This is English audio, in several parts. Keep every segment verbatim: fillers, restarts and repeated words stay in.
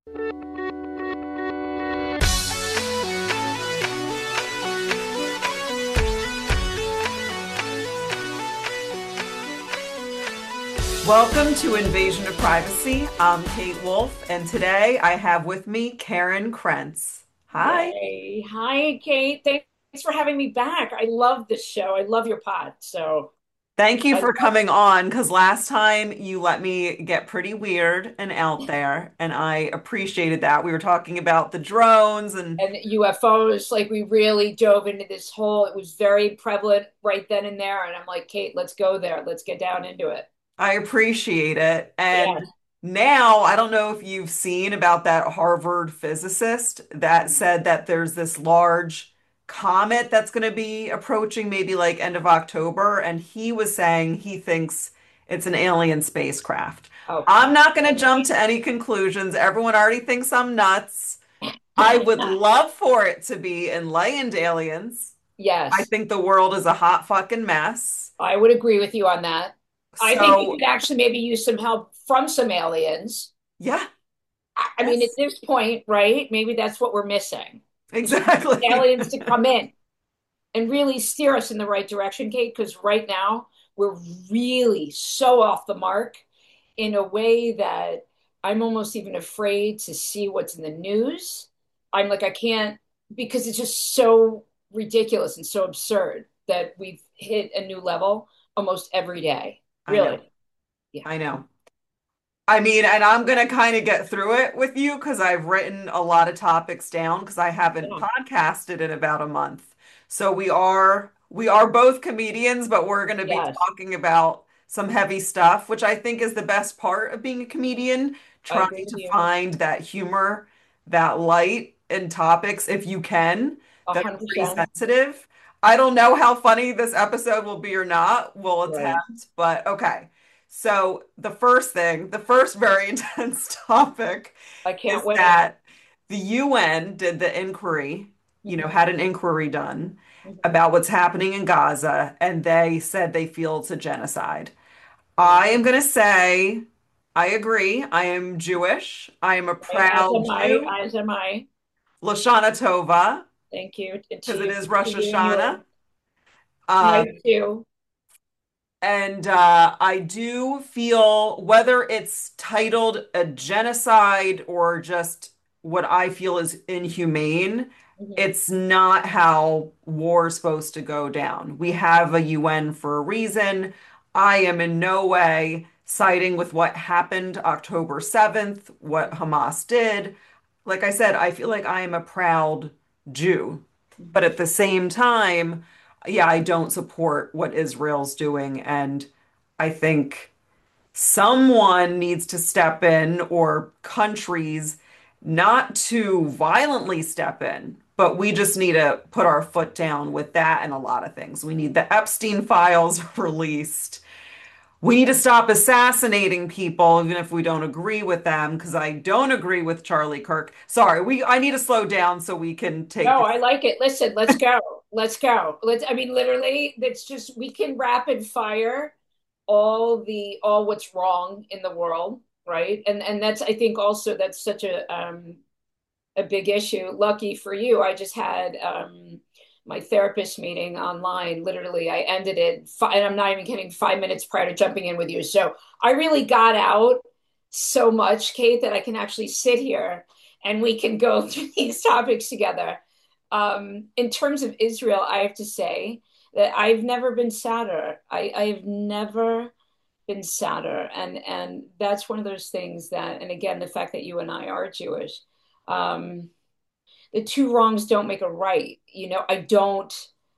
Welcome to Invasion of Privacy. I'm Kate Wolf, and today I have with me Karen Krentz. Hi. Yay. Hi, Kate. Thanks for having me back. I love this show. I love your pod. So Thank you I for love coming on because last time you let me get pretty weird and out there, and I appreciated that. We were talking about the drones, and and U F Os. Like we really dove into this whole, it was very prevalent right then and there. And I'm like, Kate, let's go there. Let's get down into it. I appreciate it. Yeah. And now I don't know if you've seen about that Harvard physicist that said that there's this large comet that's going to be approaching maybe like end of October, and he was saying he thinks it's an alien spacecraft. I'm Okay. not going to jump to any conclusions. Everyone already thinks I'm nuts. I would love for it to be enlightened aliens. I Yes, think the world is a hot fucking mess. I would agree with you on that. I think we So, could actually maybe use some help from some aliens. yeah, I I mean, at yes. this point, right? Maybe that's what we're missing. Is we need Exactly. aliens to come in and really steer us in the right direction, Kate, because right now we're really so off the mark in a way that I'm almost even afraid to see what's in the news. I'm like, I can't, because it's just so ridiculous and so absurd that we've hit a new level almost every day. I know. Really. Yeah. I know. I mean, and I'm going to kind of get through it with you because I've written a lot of topics down because I haven't Yeah. podcasted in about a month. So we are we are both comedians, but we're going to be Yes. talking about some heavy stuff, which I think is the best part of being a comedian, I agree trying with to you. find that humor, that light in topics if you can, A that hundred are pretty percent. sensitive. I don't know how funny this episode will be or not. We'll Right. attempt, but okay. So the first thing, the first very intense topic I is can't wait. that the U N did the inquiry, you know, Mhm. had an inquiry done Mhm. about what's happening in Gaza, and they said they feel it's a genocide. Yeah. I am going to say, I agree. I am Jewish. I am a Right. As proud am I. Jew. As am I. Lashana Tova, Thank you. And to because it you, is to Rosh you and Hashanah. you. Um, Mine too. And uh, I do feel whether it's titled a genocide or just what I feel is inhumane, Mhm. it's not how war is supposed to go down. We have a U N for a reason. I am in no way siding with what happened October seventh, what Hamas did. Like I said, I feel like I am a proud Jew. But Mhm. at the same time, yeah, I don't support what Israel's doing. And I think someone needs to step in, or countries, not to violently step in, but we just need to put our foot down with that and a lot of things. We need the Epstein files released. We need to stop assassinating people, even if we don't agree with them, because I don't agree with Charlie Kirk. Sorry, we I need to slow down so we can take No, this. I like it. Listen, let's go. Let's go. Let's, I mean, literally, it's just we can rapid fire all the all what's wrong in the world, right? And and that's I think also that's such a um a big issue. Lucky for you, I just had um my therapist meeting online. Literally, I ended it, fi- and I'm not even kidding, five minutes prior to jumping in with you. So I really got out so much, Kate, that I can actually sit here and we can go through these topics together. Um, in terms of Israel, I have to say that I've never been sadder. I, I've never been sadder, and and that's one of those things that, and again, the fact that you and I are Jewish, um, the two wrongs don't make a right. You know, I don't.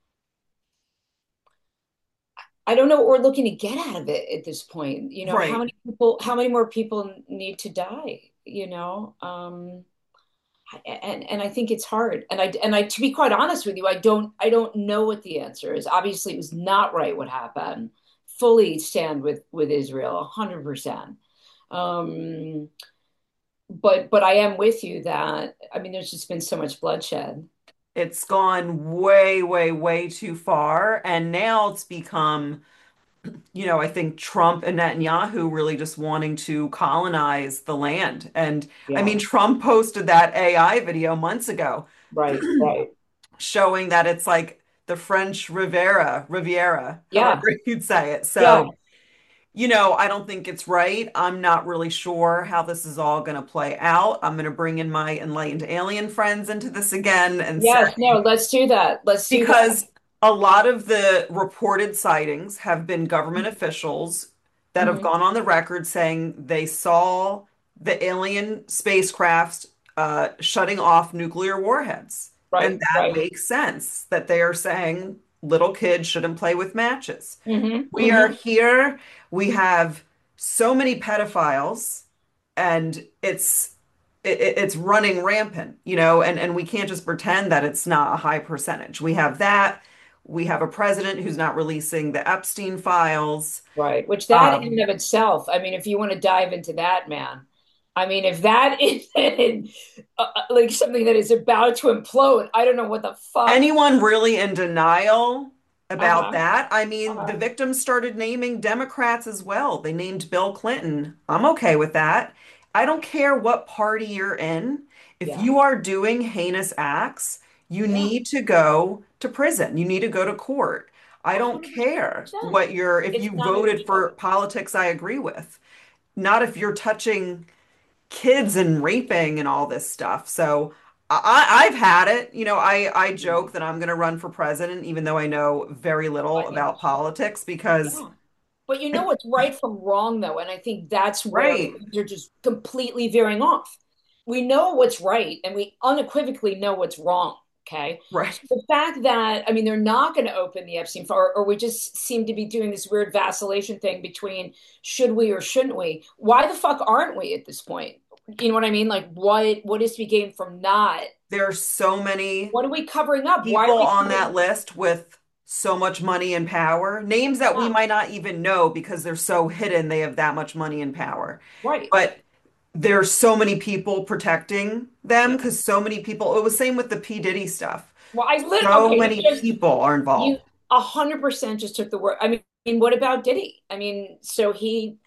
I don't know what we're looking to get out of it at this point. You know, how Right. many people, how many more people need to die? You know, um, and and I think it's hard. And I and I, to be quite honest with you, I don't I don't know what the answer is. Obviously, it was not right what happened. Fully stand with with Israel, a hundred percent. Um, but but I am with you that I mean, there's just been so much bloodshed. It's gone way, way, way too far. And now it's become you know, I think Trump and Netanyahu really just wanting to colonize the land. And I Yeah. mean, Trump posted that A I video months ago Right. Right. showing that it's like the French Riviera, Riviera, however Yeah. you'd say it. Yeah. So, you know, I don't think it's right. I'm not really sure how this is all going to play out. I'm going to bring in my enlightened alien friends into this again and say, Yes. No, let's do that. Let's do that. because a lot of the reported sightings have been government officials that have Hmm. gone on the record saying they saw the alien spacecrafts uh, shutting off nuclear warheads. And Right. that Right. makes sense that they are saying little kids shouldn't play with matches. Hmm. We are Hmm. here, we have so many pedophiles, and it's it, it's running rampant, you know, and, and we can't just pretend that it's not a high percentage. We have that. We have a president who's not releasing the Epstein files. Right. Which that in and Um, of itself, I mean, if you want to dive into that, man, I mean, if that is uh, uh, like something that is about to implode, I don't know what the fuck. Anyone really in denial about Uh-huh. that? I mean, the Uh-huh. victims started naming Democrats as well. They named Bill Clinton. I'm okay with that. I don't care what party you're in. If Yeah. you are doing heinous acts, you Yeah. need to go to prison. You need to go to court. I A don't hundred care percent. what you're, if It's you not a voted for joke. politics I agree with, not if you're touching kids and raping and all this stuff. So I, I've had it. You know, I, I Yeah. joke that I'm going to run for president, even though I know very I little think about you should. politics, because, Yeah. But you know what's right from wrong, though, and I think that's where right, they're just completely veering off. We know what's right, and we unequivocally know what's wrong. Okay, right. so the fact that I mean they're not going to open the Epstein file, or, or we just seem to be doing this weird vacillation thing between should we or shouldn't we? Why the fuck aren't we at this point? You know what I mean? Like, what what is to be gained from not? There are so many What are we covering up? Why are people we on covering? that list with so much money and power, names that we Yeah, might not even know because they're so hidden, they have that much money and power. right. But there's so many people protecting them Yeah. because so many people, it was same with the P. Diddy stuff. Well, I lit. So Okay, you many just people are you involved. a hundred percent just took the word. I mean, what about Diddy? I mean, so he,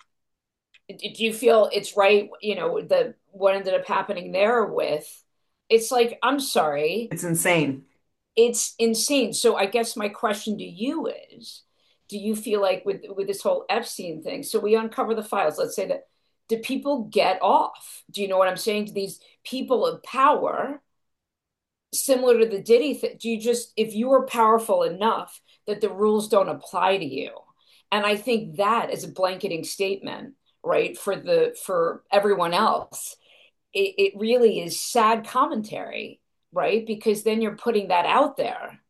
do you feel it's right? You know, the what ended up happening there with, it's like, I'm sorry, It's insane. it's insane. So I guess my question to you is, do you feel like with with this whole Epstein thing? So we uncover the files. Let's say that, do people get off? Do you know what I'm saying? Do these people of power, similar to the Diddy thing, do you just, if you are powerful enough that the rules don't apply to you? And I think that is a blanketing statement, right? For the for everyone else, it, it really is sad commentary, right? Because then you're putting that out there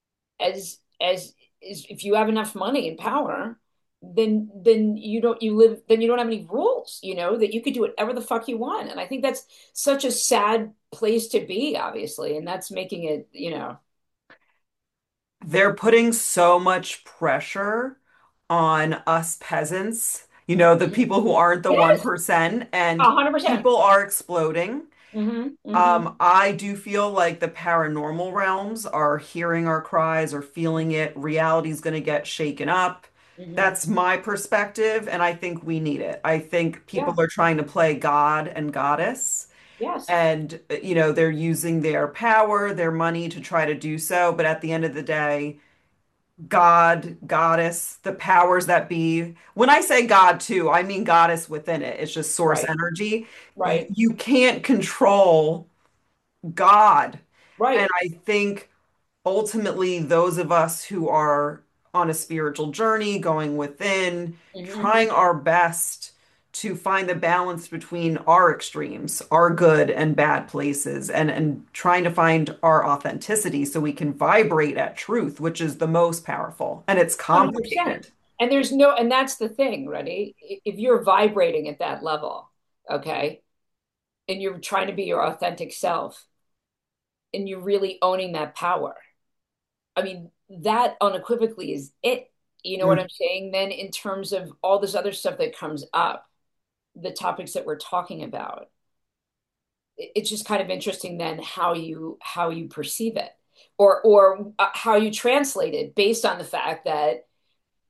as as, as if you have enough money and power, then then you don't you live then you don't have any rules, you know, that you could do whatever the fuck you want. And I think that's such a sad place to be, obviously, and that's making it, you know. They're putting so much pressure on us peasants, you know, the Mhm. people who aren't the Yes, one percent, a and hundred percent. people are exploding. Mm-hmm. Um, Mm-hmm. I do feel like the paranormal realms are hearing our cries or feeling it. Reality's going to get shaken up. Mm-hmm. That's my perspective, and I think we need it. I think Yeah. people are trying to play God and Goddess, Yes. and you know, they're using their power, their money to try to do so. But at the end of the day, God, Goddess, the powers that be. When I say God too, I mean Goddess within it. It's just source Right. energy. Y- Right. You can't control God. And Right. I think ultimately, those of us who are on a spiritual journey, going within, Mm-hmm. trying our best to find the balance between our extremes, our good and bad places, and, and trying to find our authenticity so we can vibrate at truth, which is the most powerful. And it's one hundred percent. complicated. And there's no, and that's the thing, ready? If you're vibrating at that level, okay, and you're trying to be your authentic self, and you're really owning that power, I mean, that unequivocally is it. You know what Mm. I'm saying? Then, in terms of all this other stuff that comes up, the topics that we're talking about, it's just kind of interesting then how you how you perceive it, or or uh, how you translate it based on the fact that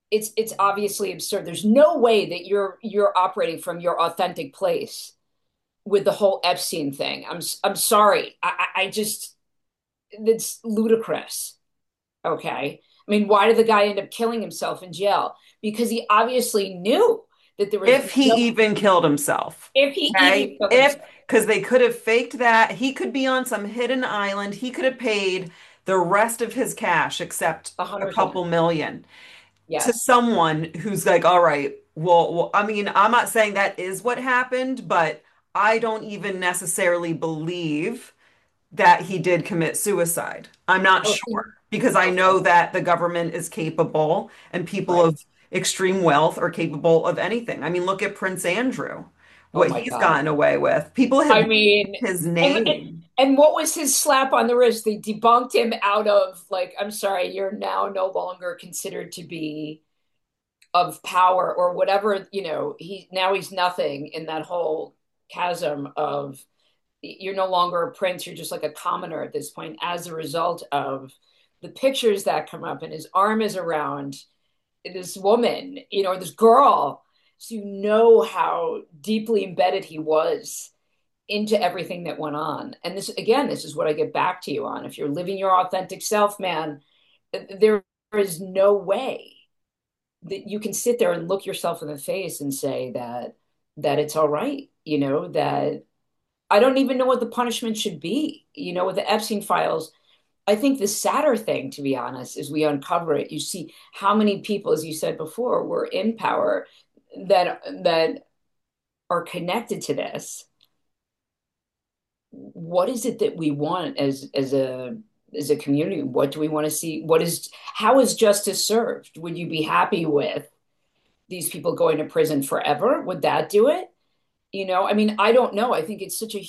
it's it's obviously absurd. There's no way that you're you're operating from your authentic place with the whole Epstein thing. I'm I'm sorry. I I just it's ludicrous. Okay. I mean, why did the guy end up killing himself in jail? Because he obviously knew that there was If he no, even killed himself. if he even Okay. killed If, himself, because they could have faked that. He could be on some hidden island. He could have paid the rest of his cash, except a a hundred percent. couple million, to Yes. someone who's like, all right, well, well, I mean, I'm not saying that is what happened, but I don't even necessarily believe that he did commit suicide. I'm not Okay. sure because I Okay. know that the government is capable and people Right. of extreme wealth are capable of anything. I mean, look at Prince Andrew, Oh what my he's God. gotten away with. People have I used mean, his and, and name. and what was his slap on the wrist? They debunked him out of like, I'm sorry, you're now no longer considered to be of power or whatever, you know, he now he's nothing in that whole chasm of you're no longer a prince, you're just like a commoner at this point as a result of the pictures that come up and his arm is around this woman, you know, this girl. So you know how deeply embedded he was into everything that went on. And this, again, this is what I get back to you on. If you're living your authentic self, man, there is no way that you can sit there and look yourself in the face and say that that it's all right, you know, that I don't even know what the punishment should be. You know, with the Epstein files, I think the sadder thing, to be honest, is we uncover it. You see how many people, as you said before, were in power that that are connected to this. What is it that we want as as a as a community? What do we want to see? What is how is justice served? Would you be happy with these people going to prison forever? Would that do it? You know, I mean, I don't know. I think it's such a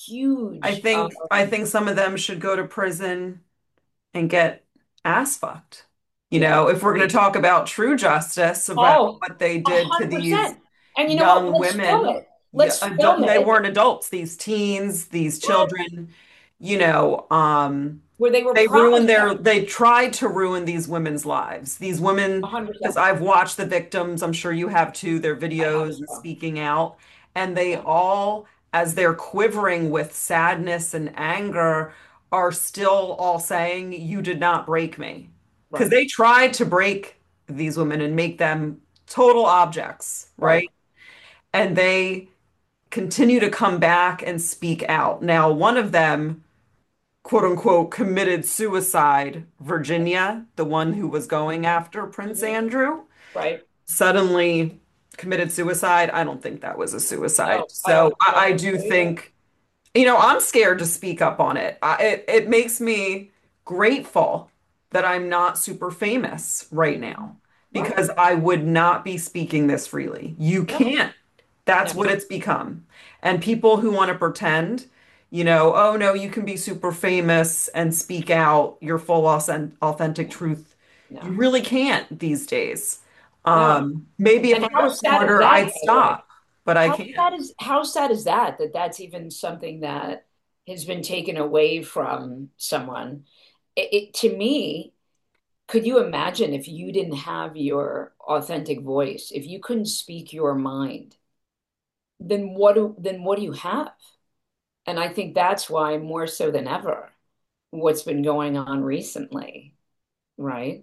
I huge um, think I think some of them should go to prison and get ass fucked. You yeah. know, if we're going to talk about true justice, about Oh, what they a did to hundred these percent. And you know what? young Let's film women, it. yeah, Let's adult, film they it. weren't adults, these teens, these What? children, you know, um, Where they were they ruined promised their, that. they tried to ruin these women's lives. These A women, hundred because percent. I've watched the victims, I'm sure you have too, their I have videos as and well. speaking out, and they Yeah. all, as they're quivering with sadness and anger, are still all saying, "You did not break me." Because Right. they tried to break these women and make them total objects, Right. right? And they continue to come back and speak out. Now, one of them, quote unquote, committed suicide. Virginia, the one who was going Hmm. after Prince Hmm. Andrew, Right. suddenly committed suicide. I don't think that was a suicide. No, I So don't. I I, I don't do know either. think, you know, I'm scared to speak up on it. I, it. It makes me grateful that I'm not super famous right now Right. because I would not be speaking this freely. You No. can't. That's No. what it's become. And people who want to pretend, you know, oh no, you can be super famous and speak out your full auth- authentic No. truth. You No. really can't these days. No. Um, maybe if And I how was sad is smarter, that, I'd by the way? stop, but I How can't. sad is how sad is that that that's even something that has been taken away from someone? It, it to me, could you imagine if you didn't have your authentic voice, if you couldn't speak your mind, then what do then what do you have? And I think that's why more so than ever, what's been going on recently, right,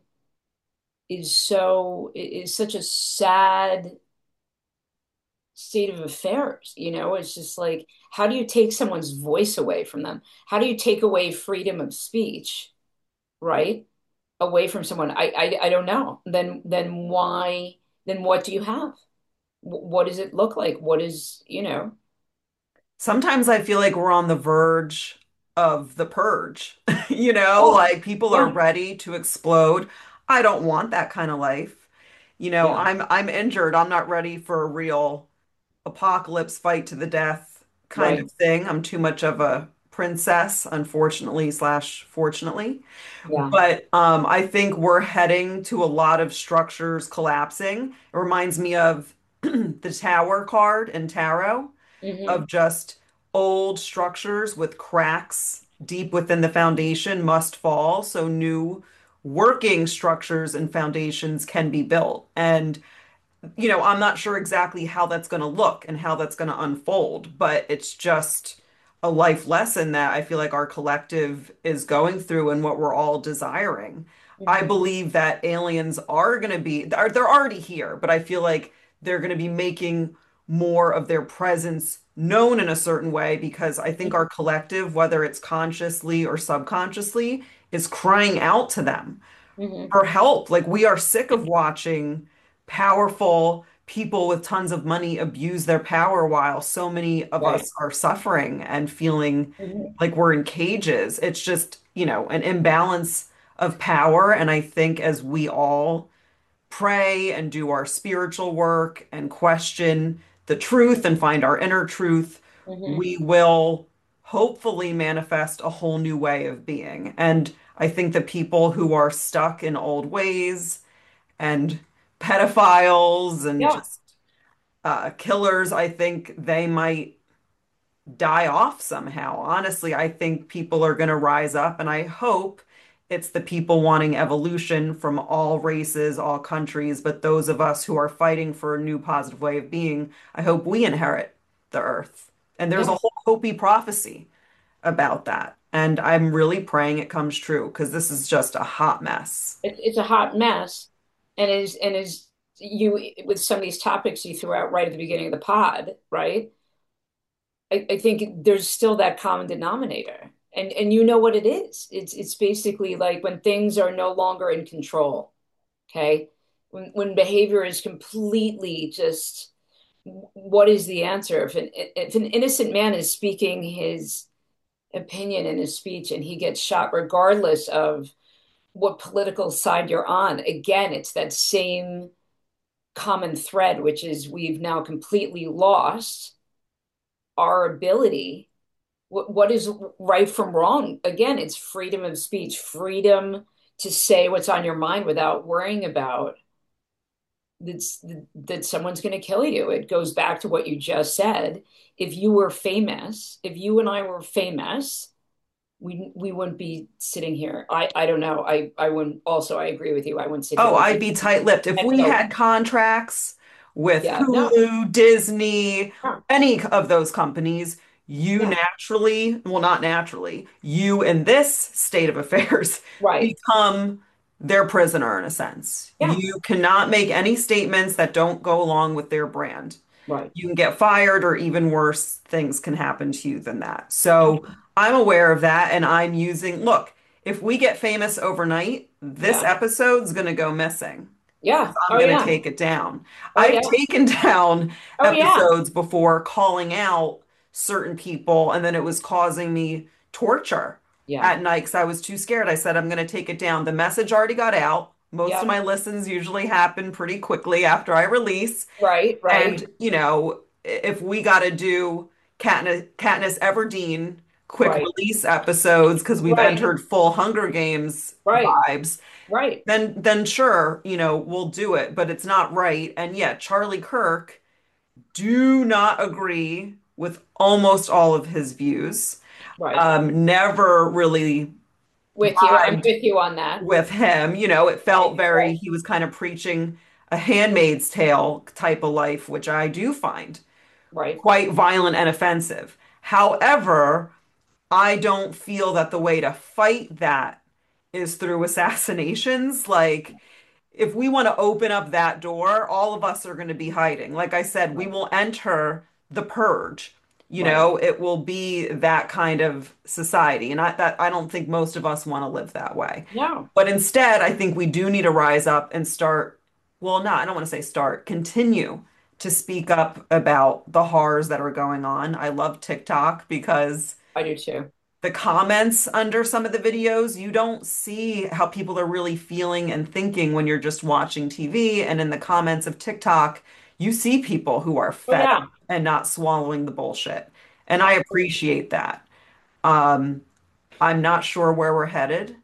is so is such a sad state of affairs. You know, it's just like, how do you take someone's voice away from them? How do you take away freedom of speech, right? Away from someone? I I, I don't know. Then then why? Then what do you have? What does it look like? What is, you know? Sometimes I feel like we're on the verge of the purge. You know, Oh, like people are yeah, ready to explode. I don't want that kind of life. You know, yeah, I'm I'm injured. I'm not ready for a real apocalypse fight to the death kind right, of thing. I'm too much of a princess, unfortunately, slash fortunately. yeah, But um, I think we're heading to a lot of structures collapsing. It reminds me of the Tower card in tarot, hmm, of just old structures with cracks deep within the foundation must fall so new working structures and foundations can be built. And you know, I'm not sure exactly how that's going to look and how that's going to unfold, but it's just a life lesson that I feel like our collective is going through and what we're all desiring. I Hmm. believe that aliens are going to be, they're, they're already here, but I feel like they're going to be making more of their presence known in a certain way because I think our collective, whether it's consciously or subconsciously, is crying out to them Hmm. for help. Like we are sick of watching powerful people with tons of money abuse their power while so many of Right. us are suffering and feeling Hmm. like we're in cages. It's just, you know, an imbalance of power. And I think as we all pray and do our spiritual work and question the truth and find our inner truth, Hmm. we will hopefully manifest a whole new way of being. And I think the people who are stuck in old ways and pedophiles and Yeah. just uh, killers, I think they might die off somehow. Honestly, I think people are going to rise up, and I hope it's the people wanting evolution from all races, all countries, but those of us who are fighting for a new positive way of being, I hope we inherit the earth. And there's a Yeah. whole Hopi prophecy about that. And I'm really praying it comes true because this is just a hot mess. It, it's a hot mess, and is and is you with some of these topics you threw out right at the beginning of the pod, right? I, I think there's still that common denominator. And and you know what it is. It's it's basically like when things are no longer in control, okay? When when behavior is completely just what is the answer? If an if an innocent man is speaking his opinion in his speech and he gets shot regardless of what political side you're on, again, it's that same common thread, which is we've now completely lost our ability what, what is right from wrong. Again, it's freedom of speech, freedom to say what's on your mind without worrying about that's that someone's going to kill you. It goes back to what you just said. If you were famous, if you and I were famous, we we wouldn't be sitting here. I I don't know. I I wouldn't. Also, I agree with you. I wouldn't sit here Oh, with I'd you. be tight-lipped. If And we so, had contracts with yeah, no, Hulu, Disney, no, any of those companies, you yeah, naturally, well, not naturally, you in this state of affairs right, become their prisoner in a sense. yeah, You cannot make any statements that don't go along with their brand. right, You can get fired, or even worse, things can happen to you than that. So I'm aware of that, and I'm using, look, if we get famous overnight, this yeah, episode's going to go missing yeah. because I'm Oh going to yeah, take it down. oh I've yeah, taken down oh yeah, episodes before calling out certain people, and then it was causing me torture yeah, at night because I was too scared. I said, I'm going to take it down. The message already got out. Most of yeah. my listens usually happen pretty quickly after I release. Right, right, And, you know, if we got to do Katniss, Katniss Everdeen quick right, release episodes because we've right, entered full Hunger Games right, vibes, right, then then sure, you know, we'll do it, but it's not right. And yeah, Charlie Kirk, do not agree with almost all of his views. right. Um, never really With you. I'm vibed with you on that. with him. You know, it Right, felt very, right, he was kind of preaching a Handmaid's Tale type of life, which I do find right, quite violent and offensive. However, I don't feel that the way to fight that is through assassinations. Like, if we want to open up that door, all of us are going to be hiding. Like I said, we right, will enter the purge. You right. know, it will be that kind of society. And I that I don't think most of us want to live that way. No, But instead, I think we do need to rise up and start, well, not, I don't want to say start, continue to speak up about the horrors that are going on. I love TikTok because I do too. the comments under some of the videos, you don't see how people are really feeling and thinking when you're just watching T V. And in the comments of TikTok, you see people who are Oh fed yeah, up and not swallowing the bullshit. And I absolutely. appreciate that. Um, I'm not sure where we're headed,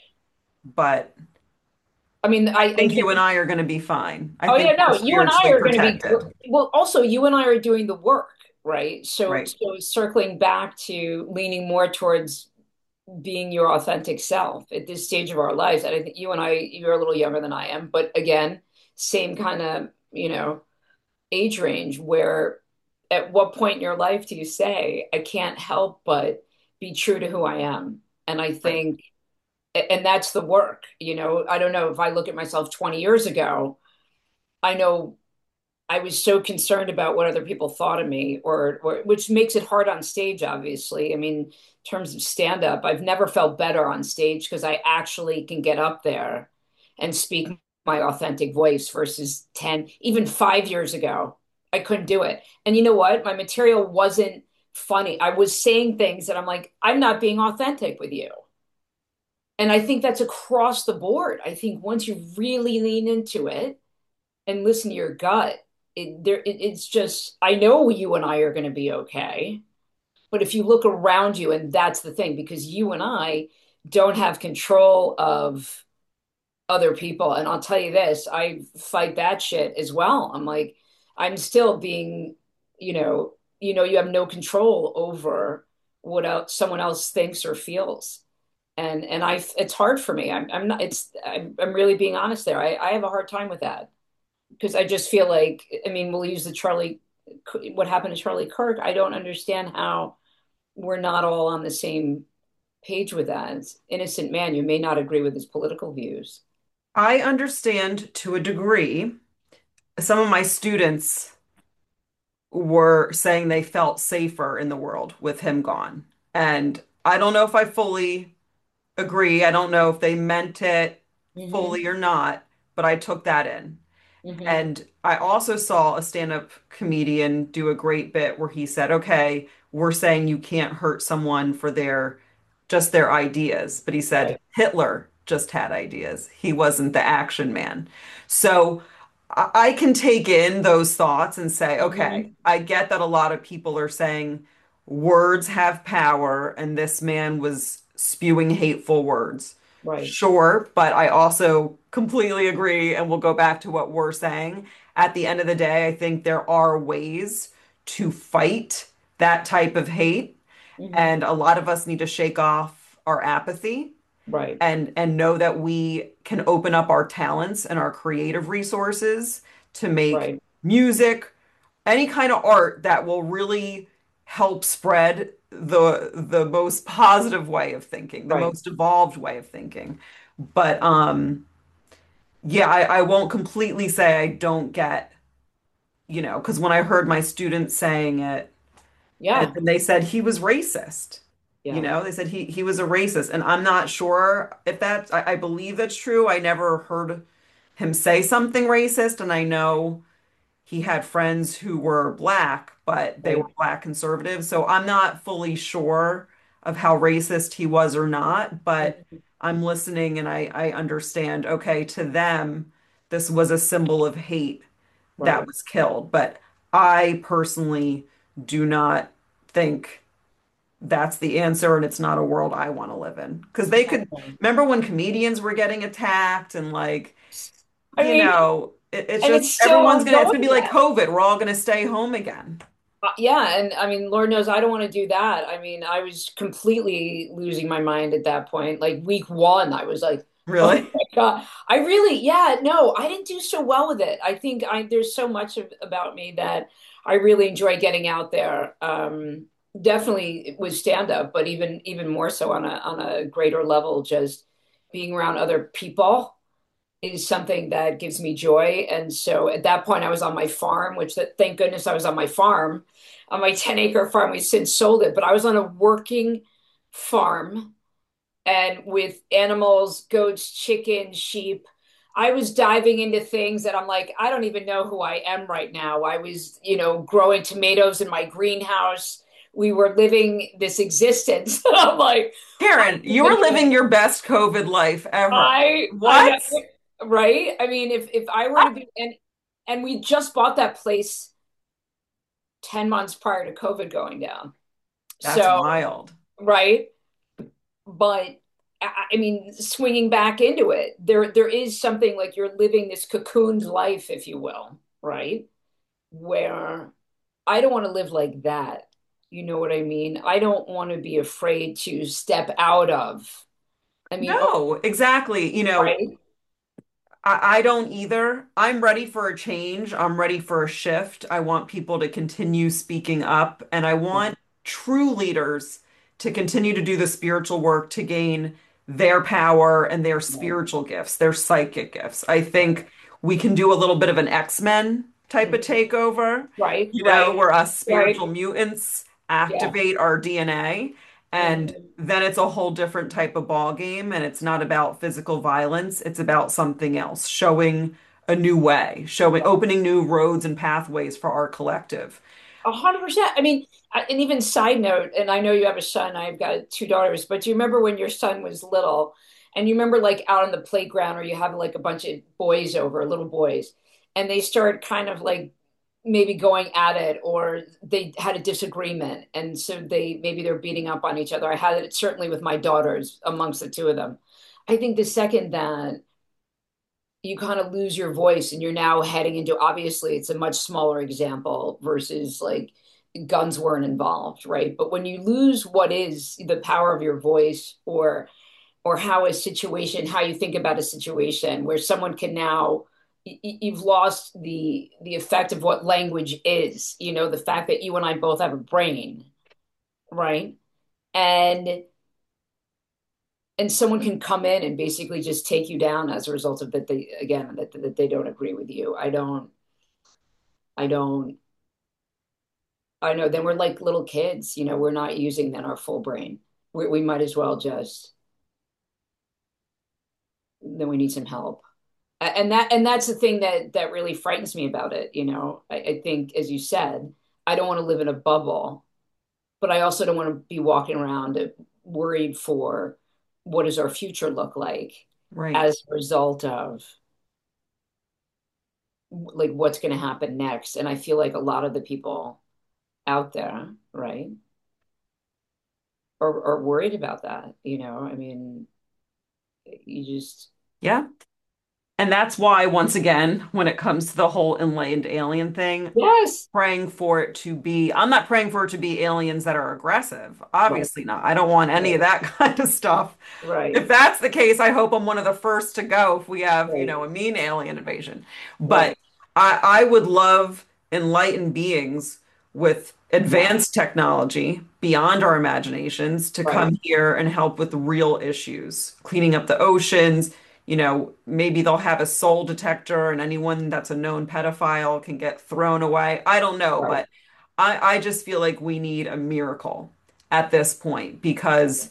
but I mean, I, I I think think. you and I are going to be fine. I Oh think yeah, we're no, you and I spiritually are going to be. protected, Well, also, you and I are doing the work, right? So, right? so circling back to leaning more towards being your authentic self at this stage of our lives. And I think you and I, you're a little younger than I am, but again, same kind of, you know, age range where at what point in your life do you say, I can't help but be true to who I am? And I Right. think, and that's the work, you know, I don't know if I look at myself twenty years ago, I know I was so concerned about what other people thought of me, or, or which makes it hard on stage, obviously. I mean, in terms of stand up, I've never felt better on stage because I actually can get up there and speak my authentic voice versus ten, even five years ago. I couldn't do it. And you know what? My material wasn't funny. I was saying things that I'm like, I'm not being authentic with you. And I think that's across the board. I think once you really lean into it, and listen to your gut. It, there, it, it's just, I know you and I are going to be okay. But if you look around you, and that's the thing, because you and I don't have control of other people. And I'll tell you this, I fight that shit as well. I'm like, I'm still being, you know, you know, you have no control over what else someone else thinks or feels. And and I, it's hard for me. I'm, I'm not. It's. I'm, I'm really being honest there. I, I have a hard time with that because I just feel like, I mean, we'll use the Charlie, what happened to Charlie Kirk. I don't understand how we're not all on the same page with that. It's innocent man. You may not agree with his political views. I understand to a degree. Some of my students were saying they felt safer in the world with him gone. And I don't know if I fully agree. I don't know if they meant it Hmm. fully or not, but I took that in. Hmm. And I also saw a stand-up comedian do a great bit where he said, okay, we're saying you can't hurt someone for their just their ideas. But he said Right. Hitler just had ideas. He wasn't the action man. So I I can take in those thoughts and say, okay, Hmm. I get that a lot of people are saying words have power, and this man was spewing hateful words. Right. Sure, but I also completely agree, and we'll go back to what we're saying. At the end of the day, I think there are ways to fight that type of hate, Hmm. and a lot of us need to shake off our apathy Right. and and know that we can open up our talents and our creative resources to make Right. music, any kind of art that will really help spread the the most positive way of thinking, the Right. most evolved way of thinking. But um yeah, I, I won't completely say I don't get, you know, because when I heard my students saying it, and Yeah. then they said he was racist. You Yeah. know, they said he he was a racist, and I'm not sure if that's. I, I believe that's true. I never heard him say something racist, and I know he had friends who were black, but they were Right. black conservatives. So I'm not fully sure of how racist he was or not, but Mhm. I'm listening and I I understand. Okay, to them, this was a symbol of hate that Right. was killed, but I personally do not think that's the answer, and it's not a world I want to live in. Because they could Okay. remember when comedians were getting attacked and like, I you mean, know, it, it's and just it's still everyone's gonna it's gonna be ongoing like now. COVID. We're all gonna stay home again. Uh, yeah, and I mean, Lord knows I don't want to do that. I mean, I was completely losing my mind at that point. Like week one, I was like, "Oh Really? my God." I really, yeah, no, I didn't do so well with it. I think I there's so much of, about me that I really enjoy getting out there. Um, definitely with stand up, but even even more so on a on a greater level, just being around other people is something that gives me joy. And so at that point, I was on my farm, which that, thank goodness I was on my farm, on my ten acre farm. We since sold it, but I was on a working farm and with animals, goats, chickens, sheep. I was diving into things that I'm like, I don't even know who I am right now. I was, you know, growing tomatoes in my greenhouse. We were living this existence. I'm like, I Karen, don't you even were know. living your best COVID life ever. I I know, What? right? I mean, if if I were to be and and we just bought that place ten months prior to COVID going down. That's So, wild. right? But I, I mean, swinging back into it, there there is something like you're living this cocooned life, if you will, right? Where I don't want to live like that. You know what I mean? I don't want to be afraid to step out of. I mean, oh, No, exactly. You know, right? I, I don't either. I'm ready for a change. I'm ready for a shift. I want people to continue speaking up, and I want true leaders to continue to do the spiritual work to gain their power and their Right, spiritual gifts, their psychic gifts. I right, think we can do a little bit of an X-Men type of mhm, takeover, right, you know, right, where us right. spiritual mutants Yeah. activate our D N A. And Mhm. then it's a whole different type of ball game, and it's not about physical violence. It's about something else, showing a new way, showing, opening new roads and pathways for our collective. A hundred percent. I mean, I- and even side note, and I know you have a son, I've got two daughters, but do you remember when your son was little and you remember like out on the playground or you have like a bunch of boys over, little boys, and they start kind of like maybe going at it or they had a disagreement and so they maybe they're beating up on each other. I had it certainly with my daughters amongst the two of them. I think the second that you kind of lose your voice and you're now heading into obviously it's a much smaller example versus like guns weren't involved, right? But when you lose what is the power of your voice or or how a situation, how you think about a situation where someone can now you've lost the the effect of what language is, you know, the fact that you and I both have a brain, right? And and someone can come in and basically just take you down as a result of that they again that, that they don't agree with you. I don't I don't I know then we're like little kids, you know, we're not using then our full brain. We, we might as well just then we need some help. And that and that's the thing that that really frightens me about it, you know. I, I think as you said, I don't want to live in a bubble, but I also don't want to be walking around worried for what does our future look like Right. as a result of like what's going to happen next. And I feel like a lot of the people out there, right, are, are worried about that. You know, I mean, you just, Yeah. And that's why, once again, when it comes to the whole enlightened alien thing, yes, praying for it to be, I'm not praying for it to be aliens that are aggressive. right, Obviously not. I don't want any right, of that kind of stuff. If right, that's the case, I hope I'm one of the first to go if we have, you right, know, a mean alien invasion. right. But I, I would love enlightened beings with Yeah, advanced technology beyond our imaginations to right, come here and help with real issues, cleaning up the oceans. You know, maybe they'll have a soul detector and anyone that's a known pedophile can get thrown away. I don't know, right. but I, I just feel like we need a miracle at this point because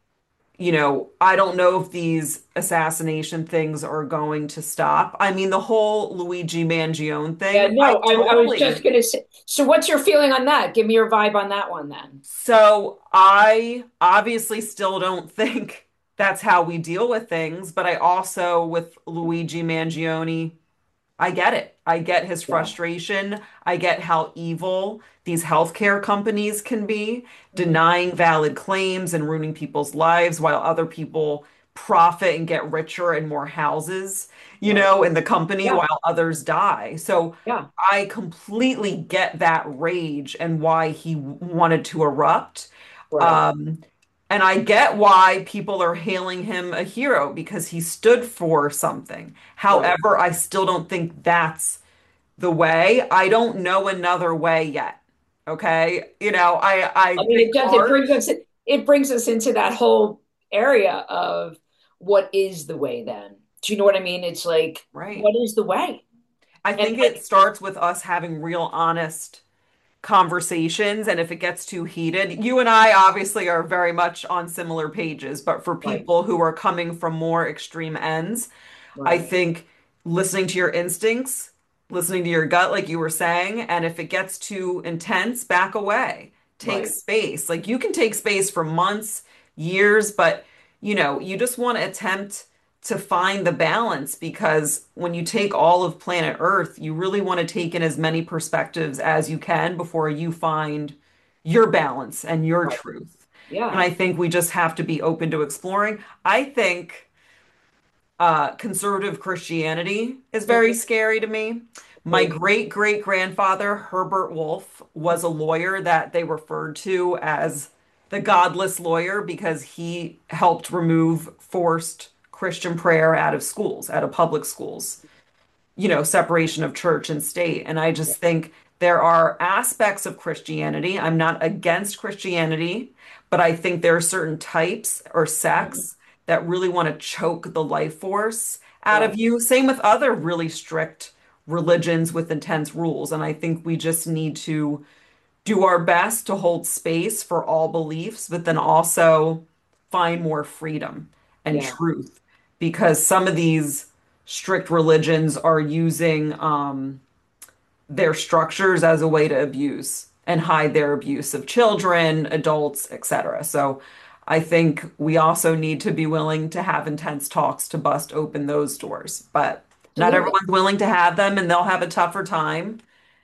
you know, I don't know if these assassination things are going to stop. I mean, the whole Luigi Mangione Yeah, thing, I no, I, I was just totally. gonna say. So, what's your feeling on that? Give me your vibe on that one, then. So I obviously still don't think that's how we deal with things, but I also, with Luigi Mangione, I get it. I get his Yeah. frustration. I get how evil these healthcare companies can be, Mhm. denying valid claims and ruining people's lives while other people profit and get richer and more houses, you Right. know, in the company Yeah. while others die. So Yeah. I completely get that rage and why he wanted to erupt. Right. Um, and I get why people are hailing him a hero because he stood for something. Right. However, I still don't think that's the way. I don't know another way yet. Okay? You know, I I I mean, think it does. It art, brings us. It brings us into that whole area of what is the way. Then, do you know what I mean? It's like, right. what is the way? I And think it starts with us having real honest conversations. And if it gets too heated, you and I obviously are very much on similar pages, but for right. people who are coming from more extreme ends, I Right. think listening to your instincts, listening to your gut, like you were saying, and if it gets too intense, back away. Take Right. space. Like you can take space for months, years, but you know, you just want to attempt to find the balance because when you take all of planet Earth, you really want to take in as many perspectives as you can before you find your balance and your Right. truth. And Yeah. I think we just have to be open to exploring. I think uh, conservative Christianity is very Mhm. scary to me. My great great grandfather, Herbert Wolf, was a lawyer that they referred to as the godless lawyer because he helped remove forced Christian prayer out of schools, out of public schools, you know, separation of church and state. And I just think there are aspects of Christianity. I'm not against Christianity, but I think there are certain types or Mhm. sects that really want to choke the life force out Yeah, of you. Same with other really strict religions with intense rules. And I think we just need to do our best to hold space for all beliefs, but then also find more freedom and yeah, truth because some of these strict religions are using um, their structures as a way to abuse and hide their abuse of children, adults, et cetera. So I think we also need to be willing to have intense talks to bust open those doors. But not absolutely. everyone's willing to have them, and they'll have a tougher time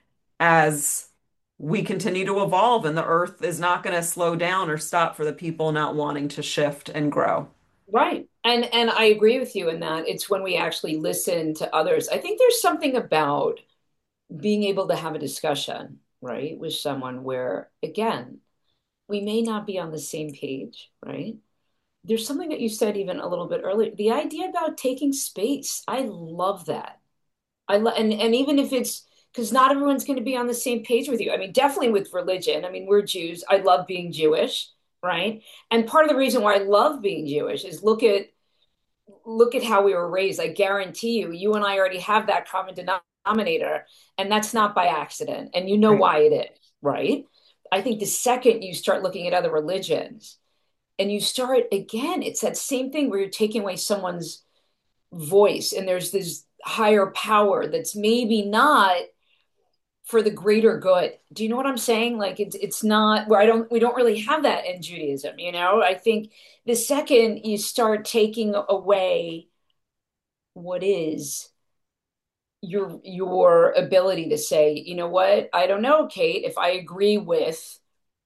as we continue to evolve, and the earth is not going to slow down or stop for the people not wanting to shift and grow. Right. And and I agree with you in that it's when we actually listen to others. I think there's something about being able to have a discussion, right, with someone where, again, we may not be on the same page, right? There's something that you said even a little bit earlier, the idea about taking space. I love that. I lo and and even if it's because not everyone's going to be on the same page with you. I mean, definitely with religion. I mean, we're Jews. I love being Jewish, right? And part of the reason why I love being Jewish is look at look at how we were raised. I guarantee you, you and I already have that common denominator, and that's not by accident. And you know Right. why it is, right? I think the second you start looking at other religions and you start again, it's that same thing where you're taking away someone's voice, and there's this higher power that's maybe not for the greater good. Do you know what I'm saying? Like it's it's not where I don't we don't really have that in Judaism, you know? I think the second you start taking away what is your your ability to say, you know what, I don't know, Kate, if I agree with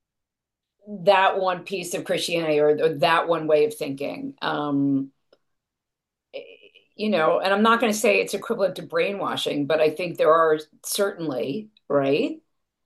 that one piece of Christianity, or, or that one way of thinking. Um, you know, and I'm not going to say it's equivalent to brainwashing, but I think there are certainly, right?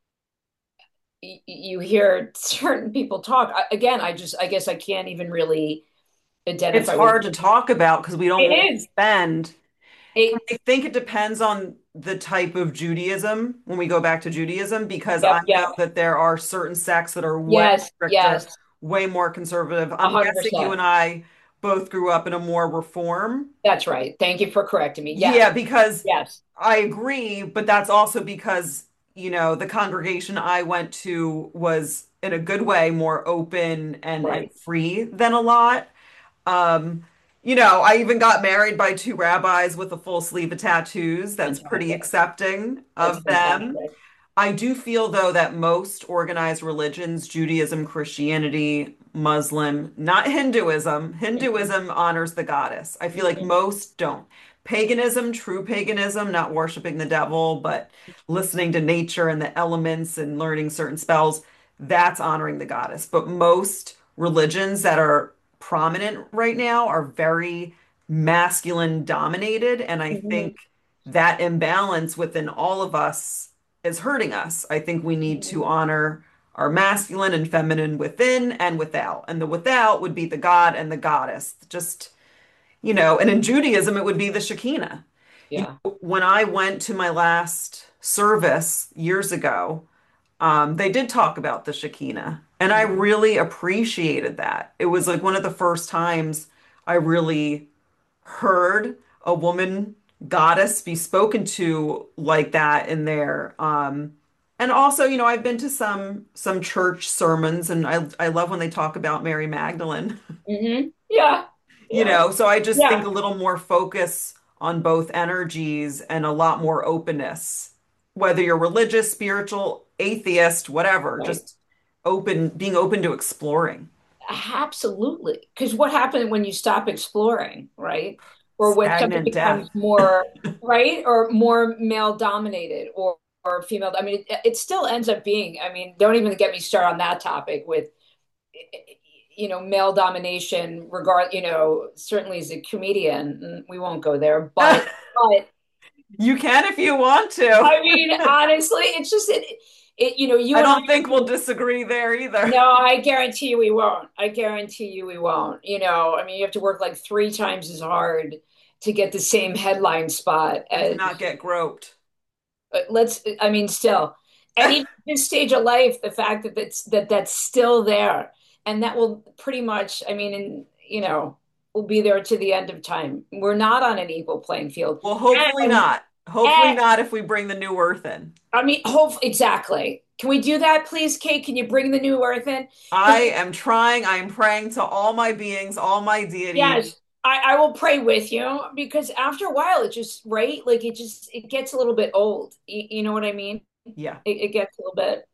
Y- You hear certain people talk. I, again, I just, I guess I can't even really It's identify with hard to talk about because we don't want to it is. offend. It, I think it depends on the type of Judaism when we go back to Judaism, because I yep, yep, know that there are certain sects that are way yes, stricter, yes, way more conservative. a I'm hundred guessing you percent. and I both grew up in a more reform. That's right. Thank you for correcting me. Yes, Yeah, because yes, I agree, but that's also because, you know, the congregation I went to was in a good way more open and, and right. free than a lot. Um, you know, I even got married by two rabbis with a full sleeve of tattoos. That's pretty Fantastic. accepting That's of them. fantastic. I do feel, though, that most organized religions, Judaism, Christianity, Muslim, not Hinduism, Mhm, Hinduism honors the goddess. I feel like mhm, most don't. Paganism, true paganism, not worshiping the devil, but listening to nature and the elements and learning certain spells, that's honoring the goddess. But most religions that are prominent right now are very masculine dominated. And I mhm, think that imbalance within all of us is hurting us. I think we need mhm. to honor our masculine and feminine within and without. And the without would be the God and the goddess. Just, you know, and in Judaism, it would be the Shekinah. You Yeah. know, when I went to my last service years ago, um, they did talk about the Shekinah, and I Mhm, really appreciated that. It was like one of the first times I really heard a woman goddess be spoken to like that in there. Um, and also, you know, I've been to some some church sermons, and I I love when they talk about Mary Magdalene. mhm. Yeah. You Yeah. know, so I just think Yeah. a little more focus on both energies and a lot more openness, whether you're religious, spiritual, atheist, whatever, Right. just open, being open to exploring. Absolutely. Because what happens when you stop exploring, right? Or when something Stagnant death. becomes more, right? Or more male dominated, or, or female. I mean, it, it still ends up being, I mean, don't even get me started on that topic with, you know, male domination, regard, you know, certainly as a comedian, mm, we won't go there, but, but You can if you want to. I mean, honestly, it's just it, it, you know, you I and I, don't think we'll disagree there either. no, I guarantee you we won't. I guarantee you we won't. You know, I mean, you have to work like three times as hard to get the same headline spot And to as, not get groped. but let's, I mean, still, and even at this stage of life, the fact that that's that that's still there, and that will pretty much, I mean, and you know, will be there to the end of time. We're not on an equal playing field, Well, hopefully and, not. Hopefully and not if we bring the new Earth in. I mean, hope exactly. Can we do that, please, Kate? Can you bring the new earth in? I Because am trying, I am praying to all my beings, all my deities. yes, I, I will pray with you because after a while, it just right, like it just it gets a little bit old. You, you know what I mean? Yeah. It, it gets a little bit,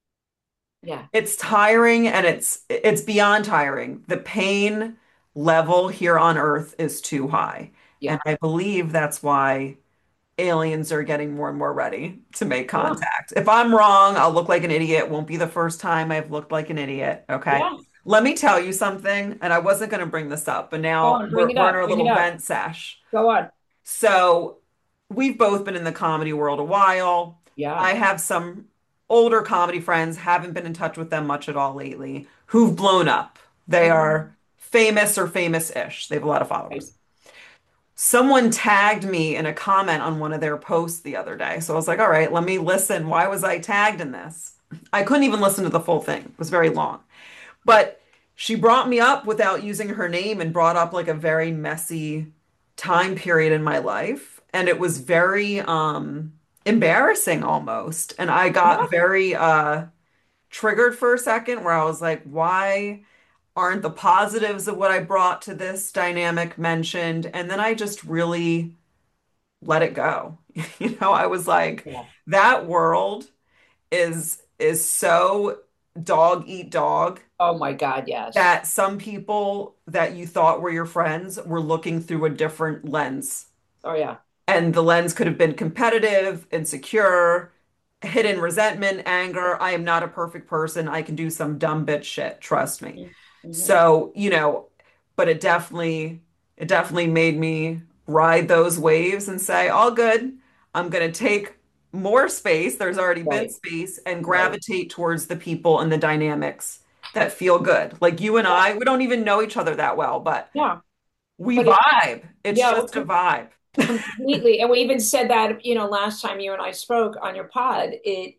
yeah, It's tiring and it's it's beyond tiring. The pain level here on Earth is too high. And yeah, I believe that's why aliens are getting more and more ready to make yeah, contact. If I'm wrong, I'll look like an idiot. Won't be the first time I've looked like an idiot. Okay. yeah. Let me tell you something, and I wasn't going to bring this up, but Go now on, bring we're, it we're in up, our bring it little up. vent sesh. Go on. So we've both been in the comedy world a while. Yeah. I have some older comedy friends, haven't been in touch with them much at all lately, who've blown up. They Mhm. are famous or famous-ish. They have a lot of Right. followers. Someone tagged me in a comment on one of their posts the other day. So I was like, all right, let me listen. Why was I tagged in this? I couldn't even listen to the full thing. It was very long. But she brought me up without using her name and brought up like a very messy time period in my life. And it was very um embarrassing almost. And I got Yeah. very uh triggered for a second where I was like, why aren't the positives of what I brought to this dynamic mentioned? And then I just really let it go. You know, I was like, Yeah. that world is is so dog eat dog Oh my God, yes. that some people that you thought were your friends were looking through a different lens. Oh yeah. And the lens could have been competitive, insecure, hidden resentment, anger. I am not a perfect person. I can do some dumb bitch shit, trust me. Mm-hmm. So, you know, but it definitely it definitely made me ride those waves and say, all good. I'm going to take more space. There's already been Right. space and Right. gravitate towards the people and the dynamics that feel good. Like you and Yeah. I, we don't even know each other that well, but Yeah. we But it, vibe. It's yeah, just a vibe. completely. And we even said that, you know, last time you and I spoke on your pod, it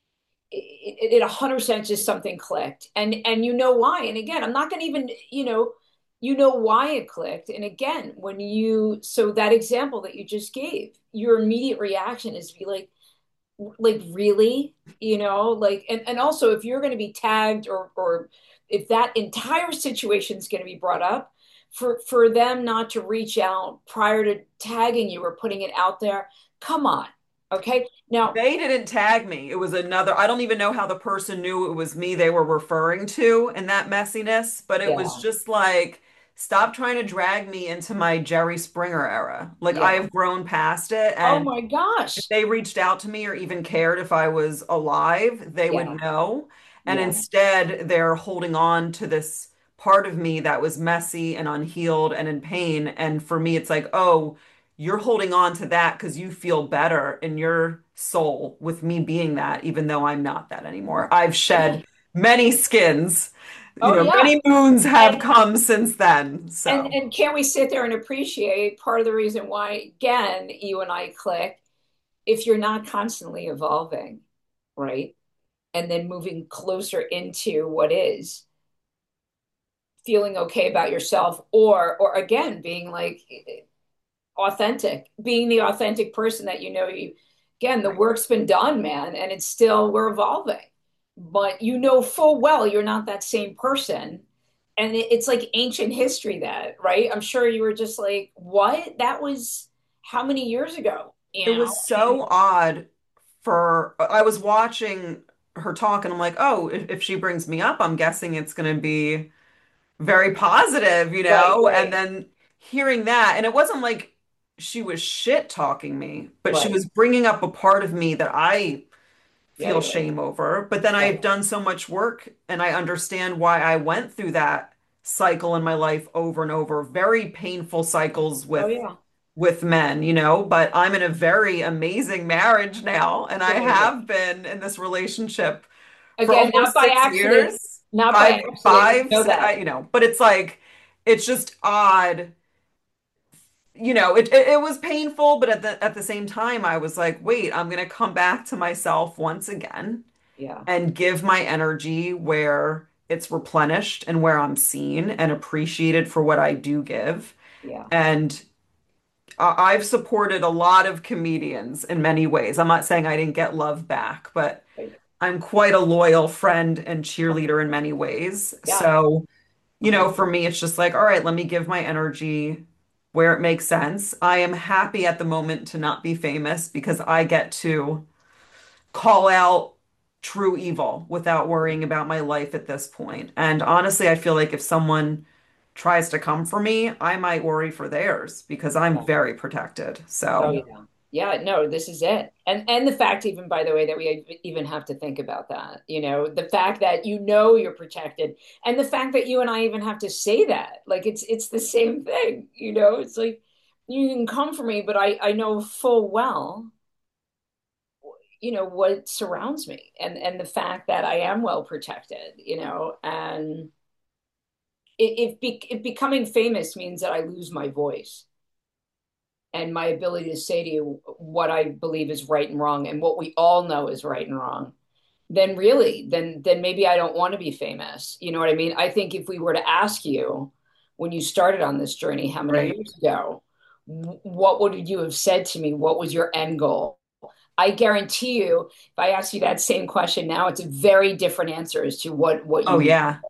it, it one hundred percent just something clicked. And and you know why. And again, I'm not going to even, you know, you know why it clicked. And again, when you so that example that you just gave, your immediate reaction is to be like like really, you know, like and and also if you're going to be tagged or or if that entire situation is going to be brought up for for them not to reach out prior to tagging you or putting it out there, come on. Okay? Now, They didn't tag me. It was another, I don't even know how the person knew it was me they were referring to in that messiness, but it was yeah. just like, stop trying to drag me into my Jerry Springer era. Like, I Yeah. have grown past it. Oh And my if gosh. they reached out to me or even cared if I was alive, they would Yeah. know. And Yeah. instead, they're holding on to this part of me that was messy and unhealed and in pain. And for me, it's like, oh, you're holding on to that because you feel better in your soul with me being that, even though I'm not that anymore. I've Yeah. shed many skins. You Oh know, yeah. many moons have And come since then. and So. and can we sit there and appreciate part of the reason why again you and I click if you're not constantly evolving, right? And then moving closer into what is feeling okay about yourself or or again being like authentic, being the authentic person that you know you again the work's been done, man, and it's still we're evolving. But you know full well you're not that same person. And it, it's like ancient history that, right? I'm sure you were just like, what? That was how many years ago, you It know? was so odd for I was watching her talk and I'm like, oh, if, if she brings me up, I'm guessing it's going to be very positive, you Right, know? And right, then hearing that, and it wasn't like she was shit talking me, but she right. was bringing up a part of me that I Yeah, feel yeah, shame over. But then yeah. I've done so much work and I understand why I went through that cycle in my life over and over, very painful cycles Oh with yeah. with men, you know, but I'm in a very amazing marriage now, and I There you go. have been in this relationship for Again, not almost by six accident, years, not by five, accident. You five, know si- I, that. you know, but it's like, it's just odd, you know, it, it, it was painful, but at the, at the same time, I was like, wait, I'm going to come back to myself once again Yeah, and give my energy where it's replenished and where I'm seen and appreciated for what I do give. yeah. And I- I've supported a lot of comedians in many ways. I'm not saying I didn't get love back, but Right. I'm quite a loyal friend and cheerleader in many ways. Yeah. So, you one hundred know, for me, it's just like, all right, let me give my energy where it makes sense. I am happy at the moment to not be famous because I get to call out true evil without worrying about my life at this point. And honestly, I feel like if someone tries to come for me, I might worry for theirs because I'm Yeah. very protected. Oh So, yeah. Yeah, no, this is it. And and the fact even by the way that we even have to think about that, you know, the fact that you know you're protected and the fact that you and I even have to say that. Like it's it's the same thing, you know? It's like you can come for me, but I I know full well, you know, what surrounds me and and the fact that I am well protected, you know, and it, if be, if becoming famous means that I lose my voice and my ability to say to you what I believe is right and wrong and what we all know is right and wrong, then really, then then maybe I don't want to be famous. You know what I mean? I think if we were to ask you when you started on this journey how many right. years ago, what would you have said to me? What was your end goal? I guarantee you, if I ask you that same question now, it's a very different answer as to what what Oh, you would. yeah.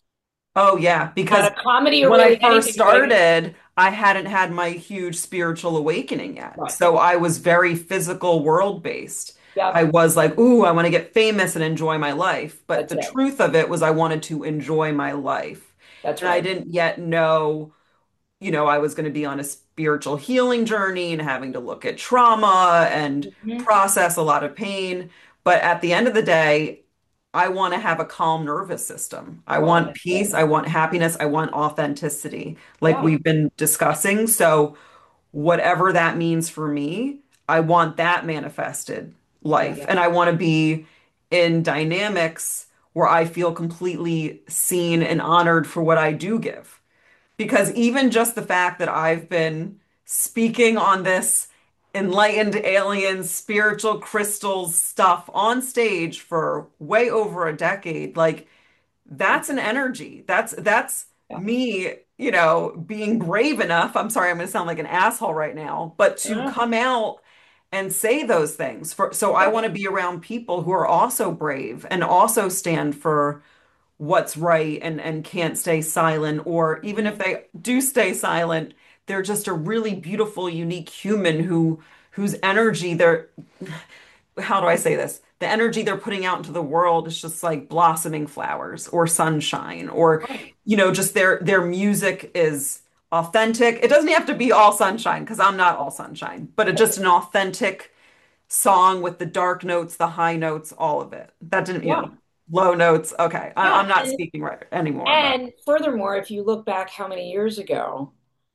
Oh, yeah. Not Because a comedy or when I really first anything, right? started, I hadn't had my huge spiritual awakening yet. Right. So I was very physical world based. I Yep. was like, ooh, I want to get famous and enjoy my life. But That's the it. truth of it was I wanted to enjoy my life. That's And I right. didn't yet know, you know, I was going to be on a spiritual healing journey and having to look at trauma and Mhm. process a lot of pain. But at the end of the day, I want to have a calm nervous system. I Well, want that's it. peace. I want happiness. I want authenticity, like Yeah. we've been discussing. So, whatever that means for me, I want that manifested Yeah. life. And I want to be in dynamics where I feel completely seen and honored for what I do give. Because even just the fact that I've been speaking on this enlightened alien spiritual crystals stuff on stage for way over a decade, like that's an energy. That's that's Yeah. me, you know, being brave enough. I'm sorry, I'm going to sound like an asshole right now, but to Yeah. come out and say those things for so I Yeah. want to be around people who are also brave and also stand for what's right and and can't stay silent, or even if Mhm. they do stay silent, they're just a really beautiful, unique human who whose energy they're how do I say this? The energy they're putting out into the world is just like blossoming flowers or sunshine or Right. you know just their their music is authentic. It doesn't have to be all sunshine because I'm not all sunshine, but it, just an authentic song with the dark notes, the high notes, all of it. That didn't, you Yeah. know, low notes. Okay. I, Yeah. I'm not And speaking right anymore, but and furthermore, if you look back how many years ago,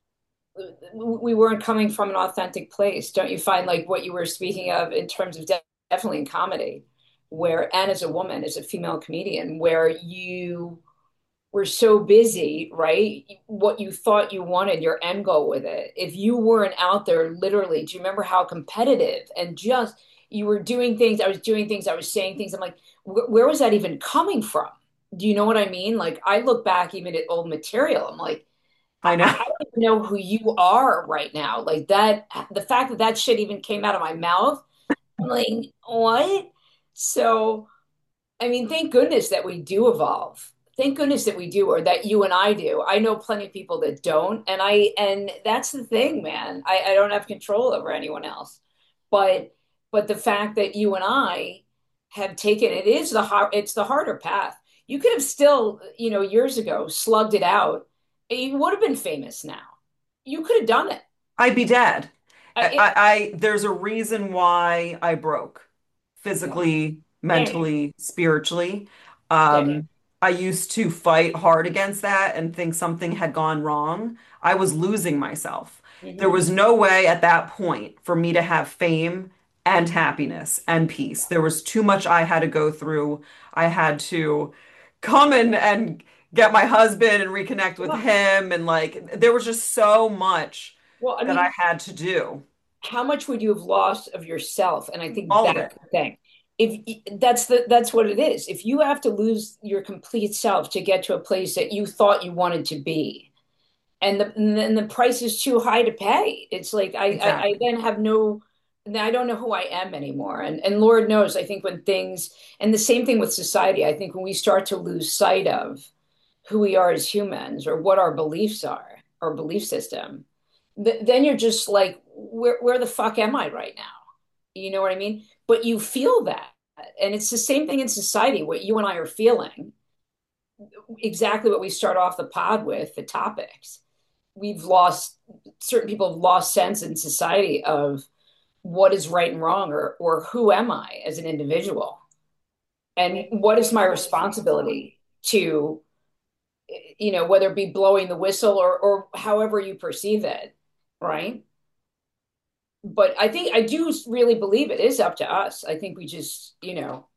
we weren't coming from an authentic place. Don't you find like what you were speaking of in terms of de definitely in comedy, where and as a woman, as a female comedian, where you were so busy, right? What you thought you wanted, your end goal with it. If you weren't out there literally, do you remember how competitive and just you were doing things? I was doing things, I was saying things. I'm like, wh where was that even coming from? Do you know what I mean? Like, I look back even at old material. I'm like, I, I know. I don't even know who you are right now. Like that, the fact that that shit even came out of my mouth, I'm like, what? So, I mean, thank goodness that we do evolve. Thank goodness that we do, or that you and I do. I know plenty of people that don't, and I and that's the thing, man. I, I don't have control over anyone else, but but the fact that you and I have taken it is the hard, it's the harder path. You could have still, you know, years ago slugged it out. You would have been famous now. You could have done it. I'd be dead. I, I, it I, I there's a reason why I broke yeah, physically, same, mentally, spiritually. same. Um, I used to fight hard against that and think something had gone wrong. I was losing myself. There Hmm. was no way at that point for me to have fame and happiness and peace. There was too much I had to go through. I had to come in and get my husband and reconnect with Yeah. him. And like, there was just so much Well, I that I mean, had to do. how much would you have lost of yourself? And I think All of that's it. the thing. If that's the that's what it is. If you have to lose your complete self to get to a place that you thought you wanted to be, and the and then the price is too high to pay, it's like I I, I Exactly. then have no. I don't know who I am anymore. And and Lord knows, I think when things and the same thing with society, I think when we start to lose sight of who we are as humans or what our beliefs are, our belief system, th- then you're just like, where where the fuck am I right now? You know what I mean? But you feel that. And it's the same thing in society, what you and I are feeling, exactly what we start off the pod with, the topics. We've lost, certain people have lost sense in society of what is right and wrong, or, or who am I as an individual? And what is my responsibility to, you know, whether it be blowing the whistle or, or however you perceive it, right? But I think I do really believe it is up to us. I think we just, you know,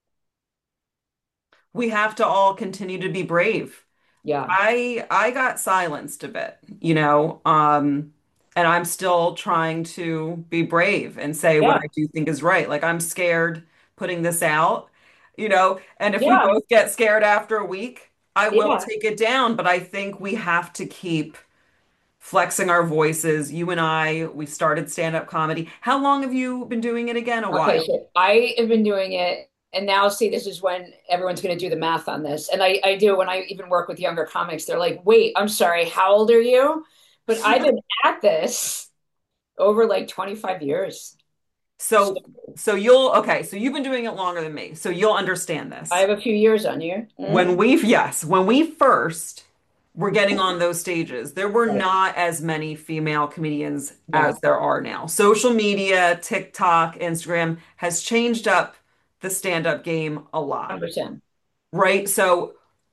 We have to all continue to be brave. yeah, I I got silenced a bit, you know, um, and I'm still trying to be brave and say what yeah, I do think is right. Like I'm scared putting this out, you know, and if we yeah, both get scared after a week, I will yeah. take it down, but I think we have to keep flexing our voices. You and I, we started stand-up comedy. How long have you been doing it again? A Okay, while. so I have been doing it, and now see, this is when everyone's going to do the math on this. And I, I do when I even work with younger comics, they're like, wait, I'm sorry, how old are you? But I've been at this over like twenty-five years. So So so you'll okay, so you've been doing it longer than me. So you'll understand I this. have a few years on you. Mm. When we, yes, when we first were getting on those stages, there were Right. not as many female comedians No, as there are now. Social media, TikTok, Instagram has changed up the stand-up game a lot, one hundred percent. right? So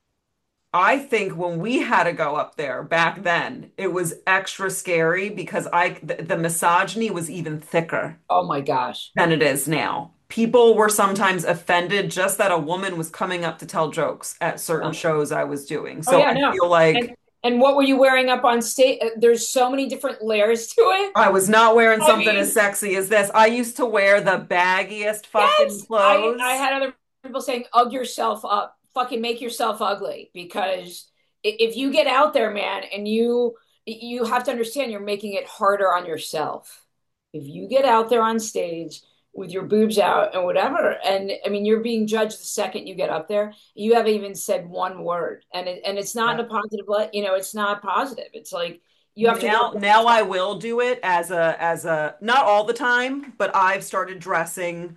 I think when we had to go up there back then, it was extra scary because I the, the misogyny was even thicker Oh my gosh. than it is now. People were sometimes offended just that a woman was coming up to tell jokes at certain Yeah. shows I was doing. Oh So yeah, I no. feel And like and what were you wearing up on stage? There's so many different layers to it. I was not wearing I something as mean, sexy as this. I used to wear the baggiest fucking yes, I I clothes. had other people saying, "Ug yourself up, fucking make yourself ugly," because if you get out there, man, and you you have to understand you're making it harder on yourself. If you get out there on stage with your boobs out and whatever, and I mean, you're being judged the second you get up there. You haven't even said one word, and it, and it's not Yeah. in a positive light. You know, it's not positive. It's like you have to work. Now, now I will do it as a as a not all the time, but I've started dressing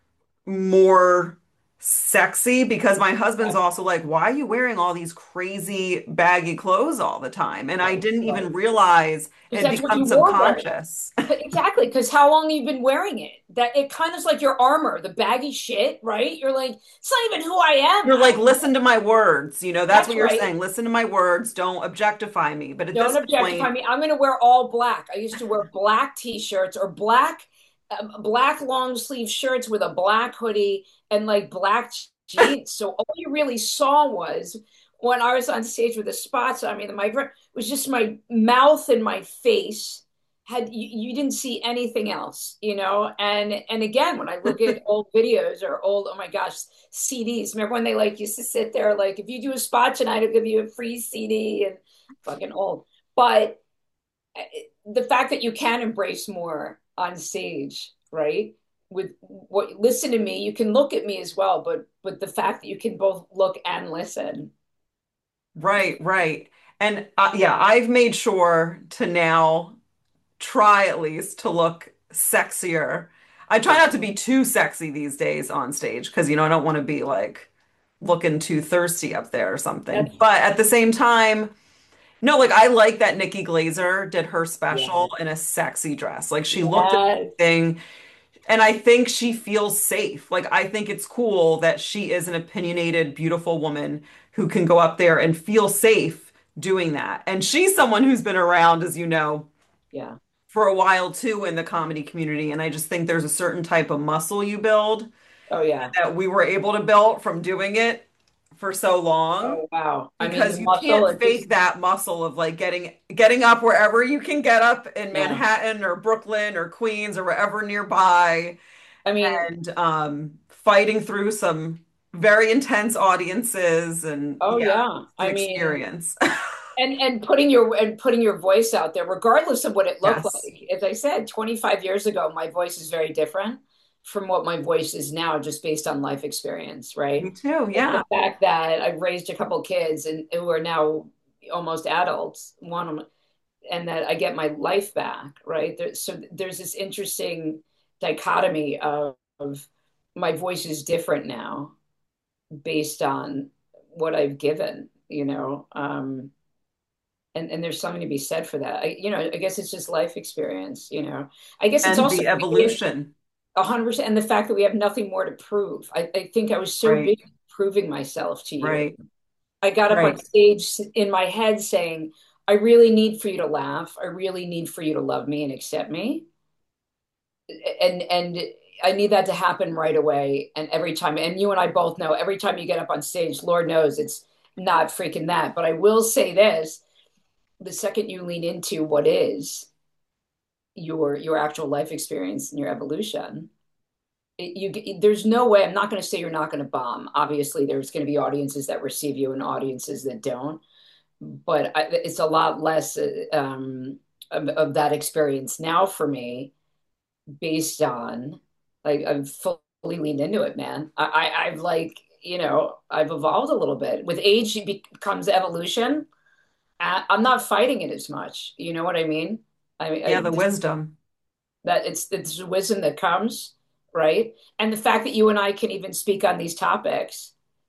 more sexy because my husband's also like, why are you wearing all these crazy baggy clothes all the time? And I didn't even realize it Because had that's what become you wore wearing. subconscious. Exactly, because how long you've been wearing it? That it kind of is like your armor, the baggy shit, right? You're like, it's not even who I am. You're like, I, listen to my words. You know, that's that's what you're right. saying. Listen to my words. Don't objectify me. But at Don't this objectify point, me. I'm going to wear all black. I used to wear black t-shirts or black, uh, black long sleeve shirts with a black hoodie and like black jeans. So all you really saw was when I was on stage with the spots on me, the microphone was just my mouth and my face. Had you, you didn't see anything else, you know? And and again, when I look at old videos or old, oh my gosh, C Ds. Remember when they like used to sit there like, if you do a spot tonight, I'll give you a free C D, and fucking old. But uh, the fact that you can embrace more on stage, right? With what, listen to me, you can look at me as well, but but the fact that you can both look and listen. right, right. And uh, yeah, I've made sure to now try at least to look sexier. I try Yeah, not to be too sexy these days on stage because, you know, I don't want to be like looking too thirsty up there or something. that's But at the same time, no, like I like that Nikki Glazer did her yeah, special in a sexy dress. Like she looked yeah, amazing. And I think she feels safe. Like I think it's cool that she is an opinionated, beautiful woman who can go up there and feel safe doing that. And she's someone who's been around, as you know, Yeah. for a while too in the comedy community. And I just think there's a certain type of muscle you build Oh yeah. that we were able to build from doing it for so long Oh wow. I mean, the because you muscle, can't it just, fake that muscle of like getting getting up wherever you can get up in yeah. Manhattan or Brooklyn or Queens or wherever nearby I mean, and um, fighting through some very intense audiences and oh yeah, yeah. it's an I mean, experience. and and putting your and putting your voice out there, regardless of what it looked Yes, like. As I said, twenty-five years ago, my voice is very different from what my voice is now, just based on life experience, me right? too. And Yeah. the fact that I've raised a couple kids and who are now almost adults, one of them, and that I get my life back, right? There, so there's this interesting dichotomy of, of my voice is different now based on what I've given, you know. Um, and and there's something to be said for that. I, you know, I guess it's just life experience. You know, I guess it's And also the evolution, a hundred percent, and the fact that we have nothing more to prove. I, I think I was so right? big proving myself to you. Right. I got up on Right. stage in my head saying, "I really need for you to laugh. I really need for you to love me and accept me." And and I need that to happen right away. And every time, and you and I both know, every time you get up on stage, Lord knows it's not freaking that. But I will say this: the second you lean into what is your your actual life experience and your evolution, it, you there's no way. I'm not going to say you're not going to bomb. Obviously, there's going to be audiences that receive you and audiences that don't. But I, it's a lot less uh, um, of, of that experience now for me, based on like I've fully leaned into it, man. I, I I've like you know I've evolved a little bit with age. It becomes evolution. I, I'm not fighting it as much. You know what I mean? I, Yeah, I the wisdom. that it's it's the wisdom that comes, right? And the fact that you and I can even speak on these topics